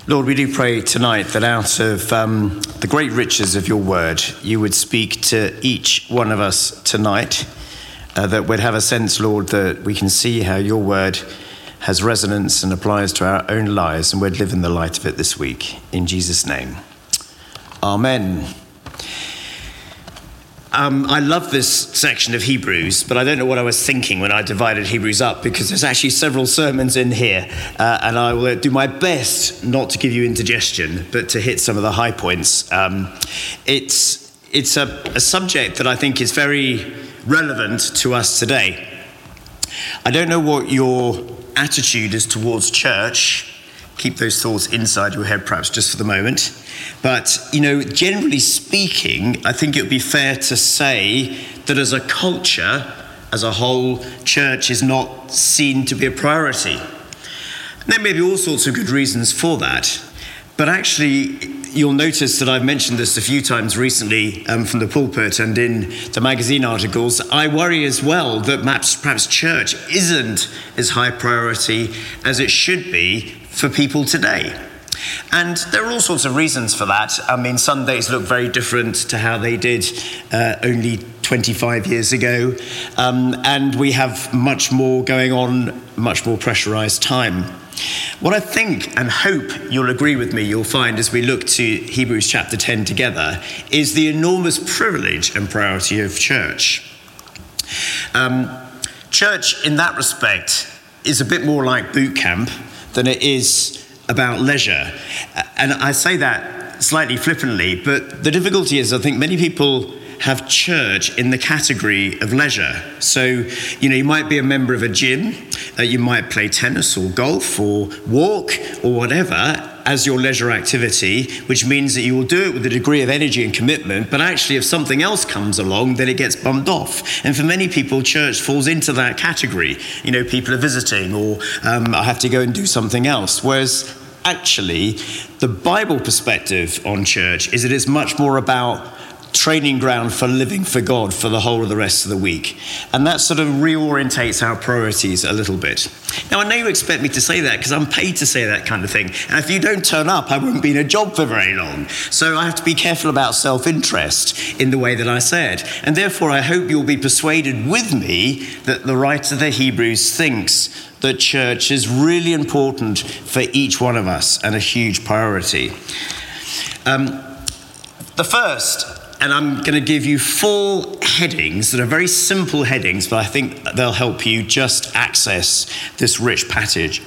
Lord, we do pray tonight that out of the great riches of your word, you would speak to each one of us tonight, that we'd have a sense, Lord, that we can see how your word has resonance and applies to our own lives, and we'd live in the light of it this week. In Jesus' name, amen. I love this section of Hebrews, but I don't know what I was thinking when I divided Hebrews up, because there's actually several sermons in here, and I will do my best not to give you indigestion, but to hit some of the high points. It's a subject that I think is very relevant to us today. I don't know what your attitude is towards church. Keep those thoughts inside your head, perhaps, just for the moment. But, generally speaking, I think it would be fair to say that as a culture, as a whole, church is not seen to be a priority. And there may be all sorts of good reasons for that. But actually, you'll notice that I've mentioned this a few times recently from the pulpit and in the magazine articles. I worry as well that perhaps church isn't as high priority as it should be for people today. And there are all sorts of reasons for that. I mean, Sundays look very different to how they did only 25 years ago. And we have much more going on, much more pressurized time. What I think and hope you'll agree with me, you'll find as we look to Hebrews chapter 10 together, is the enormous privilege and priority of church. Church, in that respect, is a bit more like boot camp than it is about leisure. And I say that slightly flippantly, but the difficulty is I think many people have church in the category of leisure. So, you might be a member of a gym, you might play tennis or golf or walk or whatever as your leisure activity, which means that you will do it with a degree of energy and commitment, but actually if something else comes along, then it gets bummed off. And for many people, church falls into that category. People are visiting or I have to go and do something else. Whereas actually, the Bible perspective on church is that it's much more about training ground for living for God for the whole of the rest of the week. And that sort of reorientates our priorities a little bit. Now, I know you expect me to say that because I'm paid to say that kind of thing. And if you don't turn up, I won't be in a job for very long. So I have to be careful about self-interest in the way that I say it. And therefore, I hope you'll be persuaded with me that the writer of the Hebrews thinks that church is really important for each one of us and a huge priority. The first, and I'm going to give you 4 headings that are very simple headings, but I think they'll help you just access this rich passage.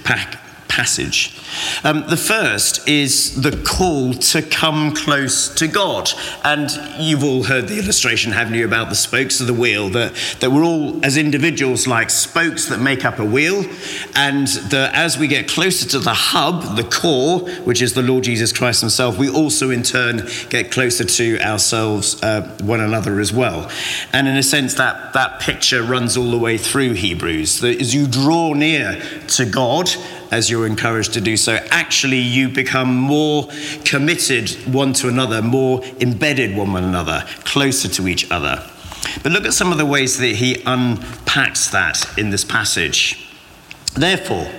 The first is the call to come close to God. And you've all heard the illustration, haven't you, about the spokes of the wheel, that we're all, as individuals, like spokes that make up a wheel. And that as we get closer to the hub, the core, which is the Lord Jesus Christ himself, we also in turn get closer to ourselves, one another as well. And in a sense, that picture runs all the way through Hebrews. That as you draw near to God, as you're encouraged to do so, actually you become more committed one to another, more embedded one with another, closer to each other. But look at some of the ways that he unpacks that in this passage. Therefore,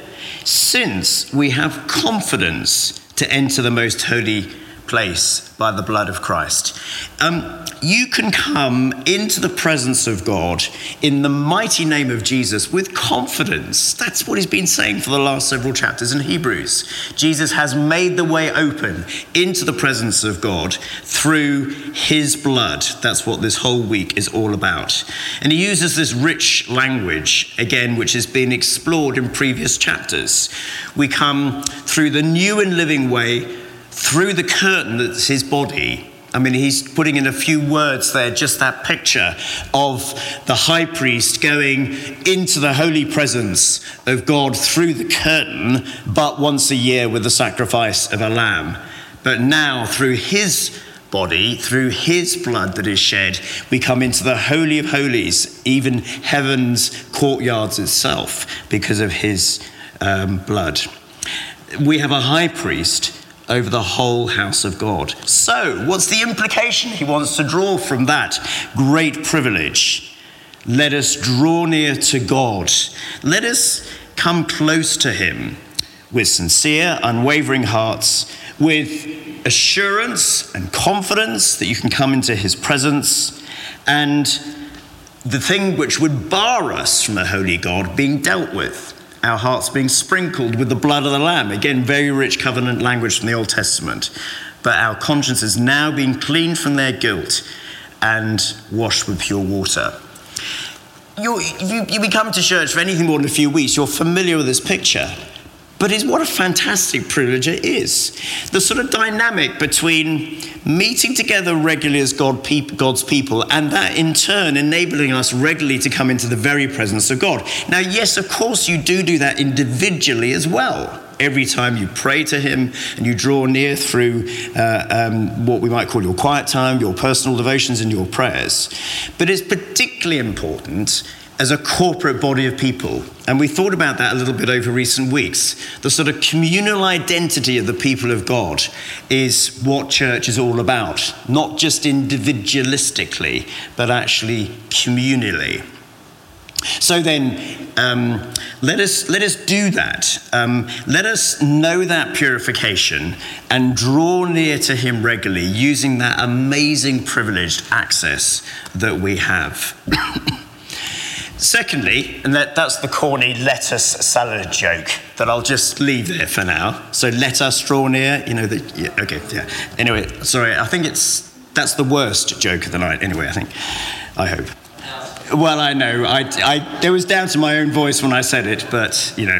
since we have confidence to enter the most holy place by the blood of Christ, you can come into the presence of God in the mighty name of Jesus with confidence. That's what he's been saying for the last several chapters in Hebrews. Jesus has made the way open into the presence of God through his blood. That's what this whole week is all about. And he uses this rich language, again, which has been explored in previous chapters. We come through the new and living way, through the curtain that's his body. I mean, he's putting in a few words there, just that picture of the high priest going into the holy presence of God through the curtain, but once a year with the sacrifice of a lamb. But now through his body, through his blood that is shed, we come into the Holy of Holies, even heaven's courtyards itself, because of his blood. We have a high priest over the whole house of God. So, what's the implication he wants to draw from that great privilege? Let us draw near to God. Let us come close to him with sincere, unwavering hearts, with assurance and confidence that you can come into his presence, and the thing which would bar us from the holy God being dealt with, our hearts being sprinkled with the blood of the Lamb. Again, very rich covenant language from the Old Testament. But our consciences now being cleaned from their guilt and washed with pure water. You come to church for anything more than a few weeks, you're familiar with this picture. But what a fantastic privilege it is. The sort of dynamic between meeting together regularly as God's people, and that in turn enabling us regularly to come into the very presence of God. Now, yes, of course, you do that individually as well. Every time you pray to him and you draw near through what we might call your quiet time, your personal devotions and your prayers. But it's particularly important as a corporate body of people. And we thought about that a little bit over recent weeks. The sort of communal identity of the people of God is what church is all about. Not just individualistically, but actually communally. So then, let us do that. Let us know that purification and draw near to him regularly using that amazing privileged access that we have. Secondly, and that's the corny lettuce salad joke that I'll just leave there for now. So let us draw near, yeah. Anyway, sorry, I think that's the worst joke of the night. Anyway, I hope. Well, I know, it was down to my own voice when I said it, but,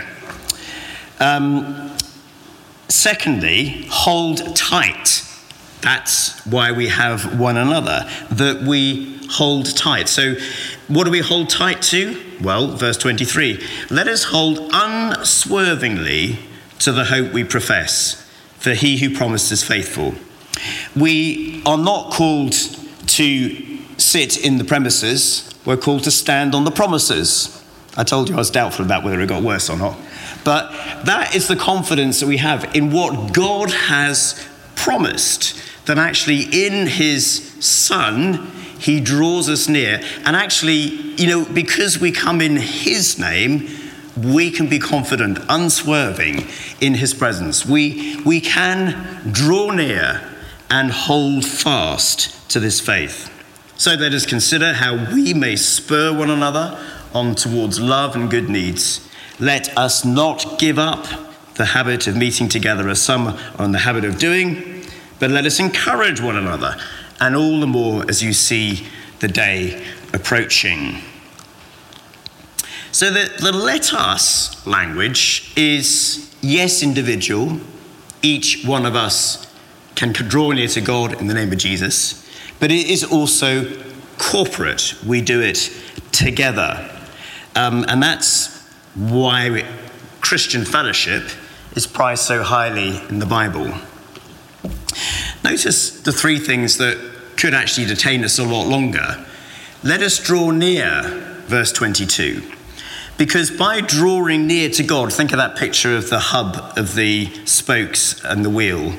Secondly, hold tight. That's why we have one another, that we hold tight. So what do we hold tight to? Well, verse 23, let us hold unswervingly to the hope we profess, for he who promised is faithful. We are not called to sit in the premises, we're called to stand on the promises. I told you I was doubtful about whether it got worse or not. But that is the confidence that we have in what God has promised, that actually in his Son, he draws us near. And actually, because we come in his name, we can be confident, unswerving in his presence. We can draw near and hold fast to this faith. So let us consider how we may spur one another on towards love and good deeds. Let us not give up the habit of meeting together as some are in the habit of doing, but let us encourage one another, and all the more as you see the day approaching. So the let us language is, yes, individual. Each one of us can draw near to God in the name of Jesus. But it is also corporate. We do it together. And that's why Christian fellowship is prized so highly in the Bible. Notice the three things that could actually detain us a lot longer. Let us draw near, verse 22. Because by drawing near to God, think of that picture of the hub of the spokes and the wheel.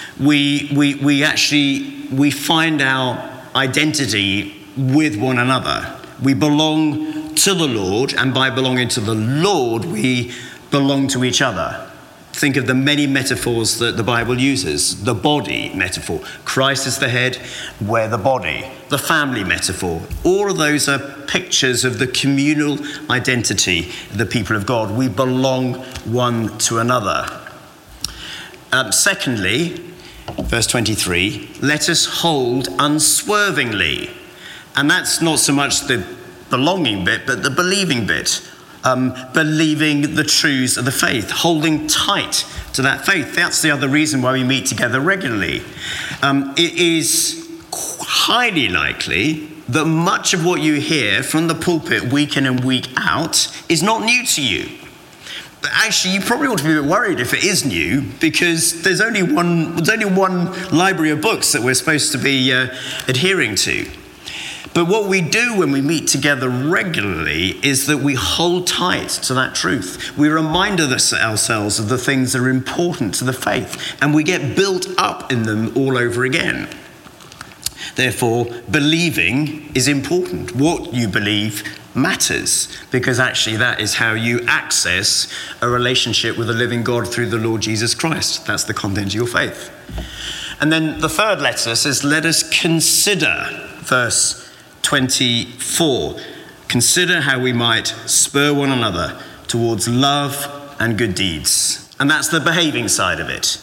We find our identity with one another. We belong to the Lord, and by belonging to the Lord, we belong to each other. Think of the many metaphors that the Bible uses. The body metaphor. Christ is the head, we're the body. The family metaphor. All of those are pictures of the communal identity of the people of God. We belong one to another. Secondly, verse 23, let us hold unswervingly. And that's not so much the belonging bit, but the believing bit. Believing the truths of the faith, holding tight to that faith. That's the other reason why we meet together regularly. It is highly likely that much of what you hear from the pulpit week in and week out is not new to you. But actually, you probably ought to be a bit worried if it is new, because there's only one library of books that we're supposed to be adhering to. But what we do when we meet together regularly is that we hold tight to that truth. We remind ourselves of the things that are important to the faith, and we get built up in them all over again. Therefore, believing is important. What you believe matters, because actually that is how you access a relationship with the living God through the Lord Jesus Christ. That's the content of your faith. And then the third letter says, let us consider, verse 24, consider how we might spur one another towards love and good deeds. And that's the behaving side of it.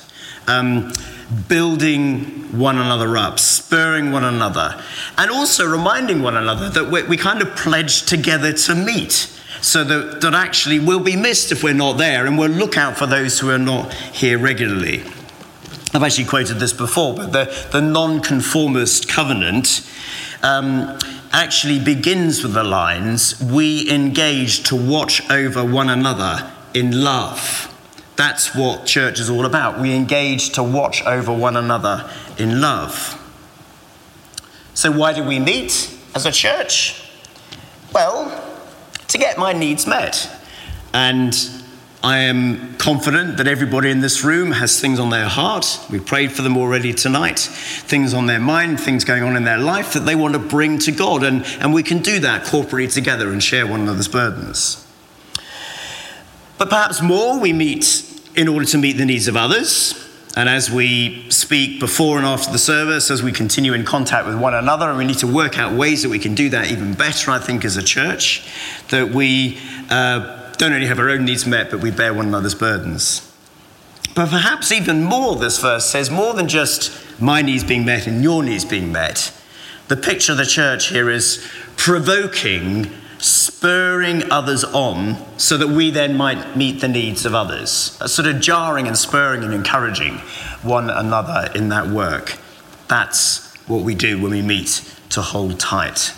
Building one another up, spurring one another, and also reminding one another that we kind of pledge together to meet, so that actually we'll be missed if we're not there, and we'll look out for those who are not here regularly. I've actually quoted this before, but the nonconformist covenant actually begins with the lines, we engage to watch over one another in love. That's what church is all about. We engage to watch over one another in love. So why do we meet as a church? Well, to get my needs met. And I am confident that everybody in this room has things on their heart. We prayed for them already tonight. Things on their mind, things going on in their life that they want to bring to God. And we can do that corporately together and share one another's burdens. But perhaps more, we meet in order to meet the needs of others. And as we speak before and after the service, as we continue in contact with one another, and we need to work out ways that we can do that even better, I think, as a church, that we don't only have our own needs met, but we bear one another's burdens. But perhaps even more, this verse says, more than just my needs being met and your needs being met. The picture of the church here is provoking, spurring others on so that we then might meet the needs of others. A sort of jarring and spurring and encouraging one another in that work. That's what we do when we meet to hold tight.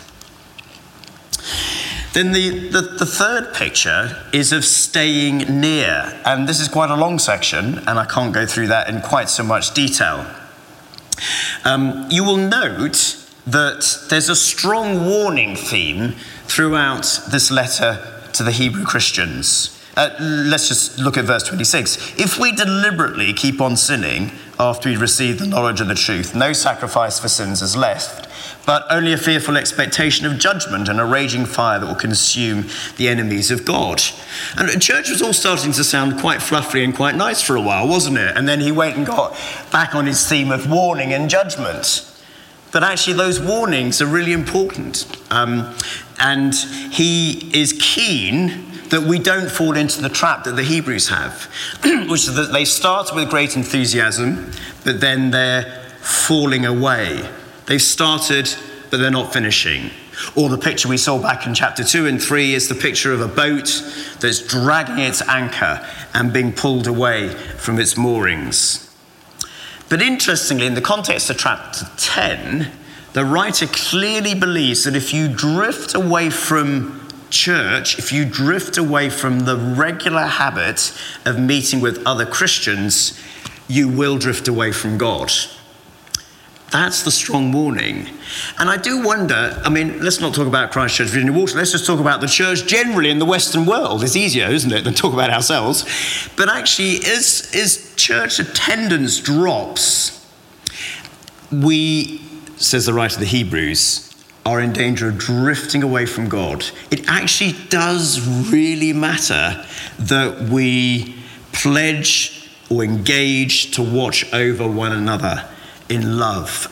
Then the third picture is of staying near. And this is quite a long section, and I can't go through that in quite so much detail. You will note that there's a strong warning theme throughout this letter to the Hebrew Christians. Let's just look at verse 26. If we deliberately keep on sinning after we receive the knowledge of the truth, no sacrifice for sins is left, but only a fearful expectation of judgment and a raging fire that will consume the enemies of God. And the church was all starting to sound quite fluffy and quite nice for a while, wasn't it? And then he went and got back on his theme of warning and judgment. But actually those warnings are really important. And he is keen that we don't fall into the trap that the Hebrews have, which is that they start with great enthusiasm, but then they're falling away. They've started, but they're not finishing. Or the picture we saw back in chapter 2 and 3 is the picture of a boat that's dragging its anchor and being pulled away from its moorings. But interestingly, in the context of chapter 10, the writer clearly believes that if you drift away from church, if you drift away from the regular habit of meeting with other Christians, you will drift away from God. That's the strong warning. And I do wonder, let's not talk about Christ Church Virginia Water, let's just talk about the church generally in the Western world. It's easier, isn't it, than talk about ourselves. But actually, as church attendance drops, we, says the writer of the Hebrews, are in danger of drifting away from God. It actually does really matter that we pledge or engage to watch over one another in love.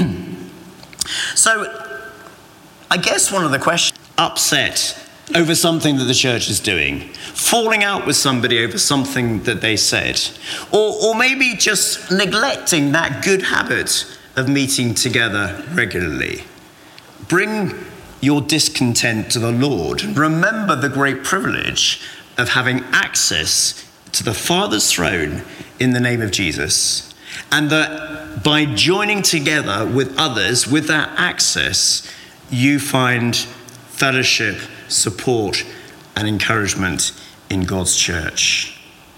So, I guess one of the questions, upset over something that the church is doing, falling out with somebody over something that they said, or maybe just neglecting that good habit of meeting together regularly. Bring your discontent to the Lord and remember the great privilege of having access to the Father's throne in the name of Jesus. And that by joining together with others, with that access, you find fellowship, support, and encouragement in God's church.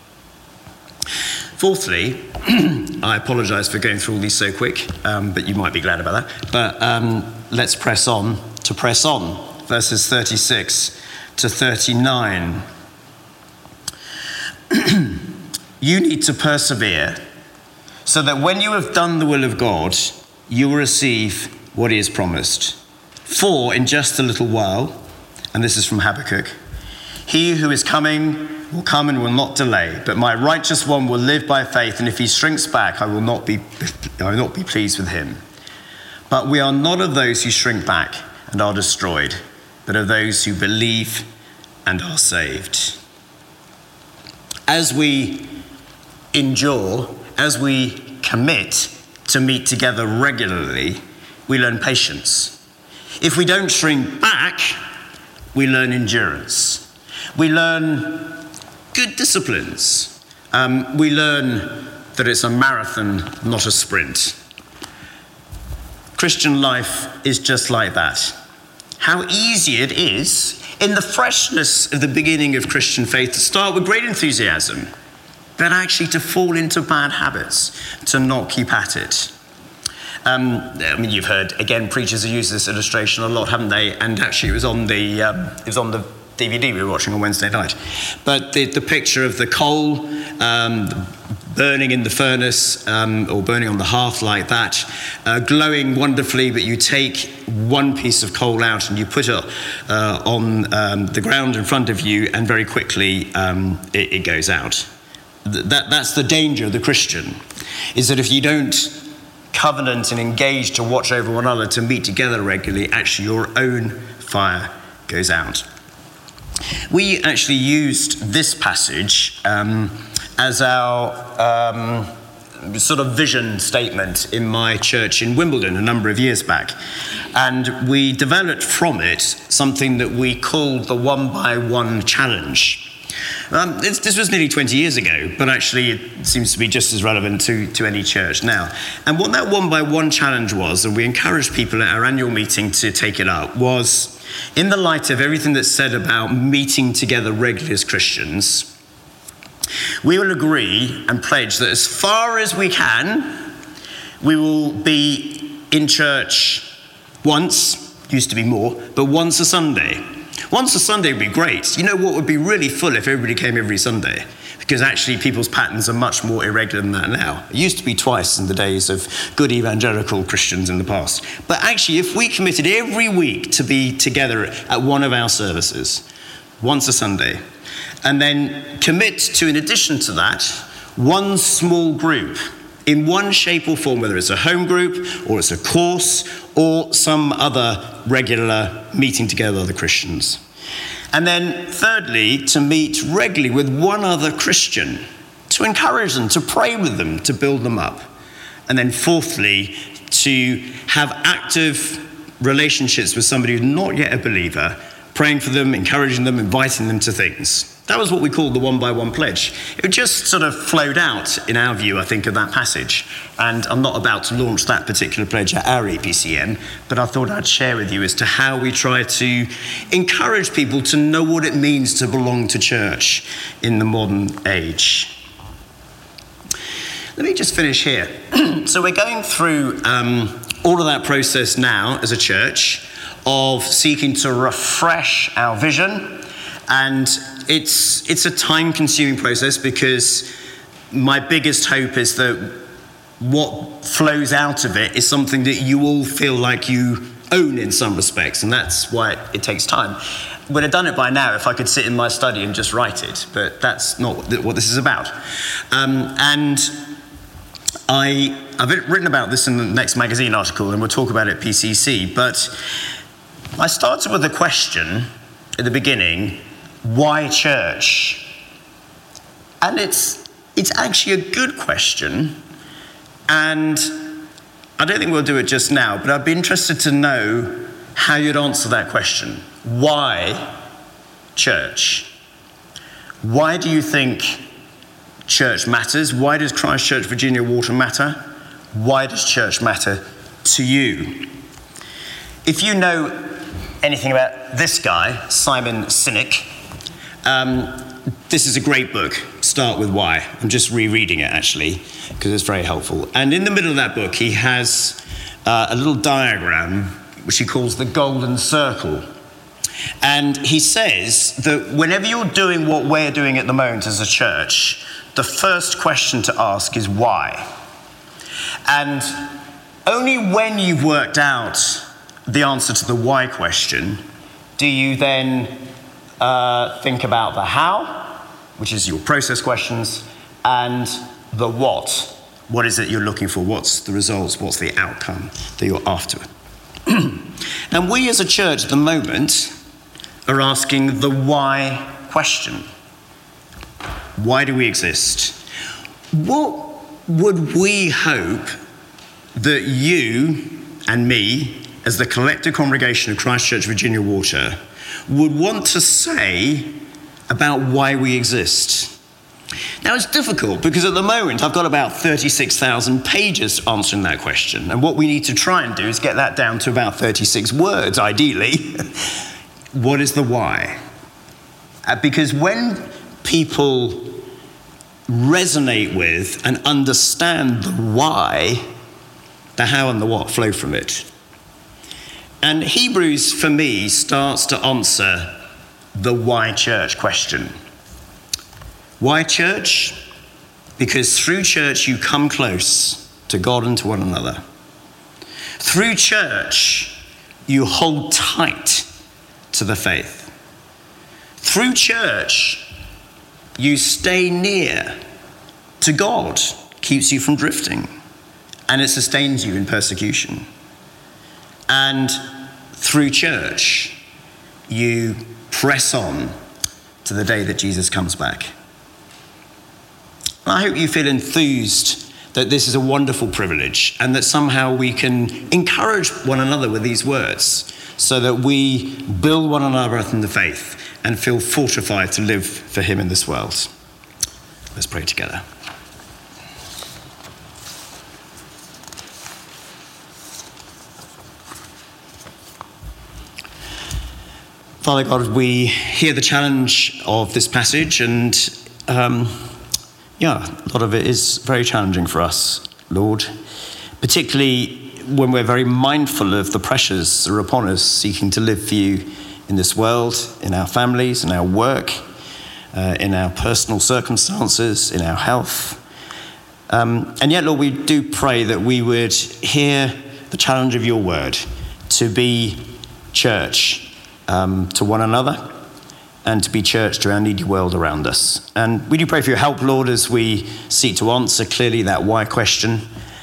Fourthly, I apologize for going through all these so quick, but you might be glad about that. But let's press on. Verses 36 to 39. You need to persevere, so that when you have done the will of God, you will receive what he has promised. For in just a little while, and this is from Habakkuk. He who is coming will come and will not delay, but my righteous one will live by faith, and if he shrinks back, I will not be pleased with him. But we are not of those who shrink back and are destroyed, but of those who believe and are saved. As we endure, as we commit to meet together regularly, we learn patience. If we don't shrink back, we learn endurance. We learn good disciplines. We learn that it's a marathon, not a sprint. Christian life is just like that. How easy it is, in the freshness of the beginning of Christian faith, to start with great enthusiasm, but actually to fall into bad habits, to not keep at it. You've heard, again, preachers have used this illustration a lot, haven't they? And actually it was on the DVD we were watching on Wednesday night. But the picture of the coal burning in the furnace, or burning on the hearth like that, glowing wonderfully, but you take one piece of coal out and you put it on the ground in front of you, and very quickly it goes out. That's the danger of the Christian, is that if you don't covenant and engage to watch over one another, to meet together regularly, actually your own fire goes out. We actually used this passage as our sort of vision statement in my church in Wimbledon a number of years back. And we developed from it something that we called the 1-by-1 challenge. This was nearly 20 years ago, but actually it seems to be just as relevant to any church now. And what that 1-by-1 challenge was, and we encouraged people at our annual meeting to take it up, was in the light of everything that's said about meeting together regularly as Christians, we will agree and pledge that as far as we can, we will be in church once, used to be more, but once a Sunday. Once a Sunday would be great. You know what would be really full if everybody came every Sunday? Because actually people's patterns are much more irregular than that now. It used to be twice in the days of good evangelical Christians in the past. But actually, if we committed every week to be together at one of our services, once a Sunday, and then commit to, in addition to that, one small group in one shape or form, whether it's a home group or it's a course or some other regular meeting together with other Christians. And then thirdly, to meet regularly with one other Christian, to encourage them, to pray with them, to build them up. And then fourthly, to have active relationships with somebody who's not yet a believer, praying for them, encouraging them, inviting them to things. That was what we called the 1-by-1 pledge. It just sort of flowed out, in our view, I think, of that passage. And I'm not about to launch that particular pledge at our EPCN, but I thought I'd share with you as to how we try to encourage people to know what it means to belong to church in the modern age. Let me just finish here. So we're going through all of that process now as a church of seeking to refresh our vision. And it's a time-consuming process, because my biggest hope is that what flows out of it is something that you all feel like you own in some respects, and that's why it takes time. Would have done it by now if I could sit in my study and just write it, but that's not what this is about. And I've written about this in the next magazine article, and we'll talk about it at PCC, but I started with a question at the beginning: why church? And it's actually a good question, and I don't think we'll do it just now, but I'd be interested to know how you'd answer that question. Why church? Why do you think church matters? Why does Christchurch, Virginia Water matter? Why does church matter to you? If you know anything about this guy, Simon Sinek, this is a great book, Start With Why. I'm just rereading it, actually, because it's very helpful. And in the middle of that book, he has a little diagram, which he calls the golden circle. And he says that whenever you're doing what we're doing at the moment as a church, the first question to ask is why? And only when you've worked out the answer to the why question Do you then think about the how, which is your process questions, and the what? What is it you're looking for? What's the results? What's the outcome that you're after? And we as a church at the moment are asking the why question. Why do we exist? What would we hope that you and me, as the collective congregation of Christ Church Virginia Water, would want to say about why we exist? Now, it's difficult because at the moment I've got about 36,000 pages answering that question. And what we need to try and do is get that down to about 36 words, ideally. What is the why? Because when people resonate with and understand the why, the how and the what flow from it. And Hebrews, for me, starts to answer the why church question. Why church? Because through church you come close to God and to one another. Through church you hold tight to the faith. Through church you stay near to God, keeps you from drifting, and it sustains you in persecution. And through church you press on to the day that Jesus comes back. I hope you feel enthused that this is a wonderful privilege and that somehow we can encourage one another with these words so that we build one another up in the faith and feel fortified to live for him in this world. Let's pray together. Father God, we hear the challenge of this passage and a lot of it is very challenging for us, Lord, particularly when we're very mindful of the pressures that are upon us seeking to live for you in this world, in our families, in our work, in our personal circumstances, in our health. And yet, Lord, we do pray that we would hear the challenge of your word to be church to one another, and to be church to our needy world around us. And we do pray for your help, Lord, as we seek to answer clearly that why question.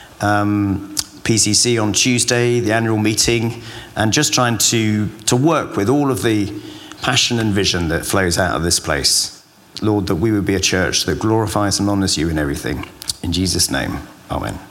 PCC on Tuesday, the annual meeting, and just trying to work with all of the passion and vision that flows out of this place. Lord, that we would be a church that glorifies and honors you in everything. In Jesus' name, amen.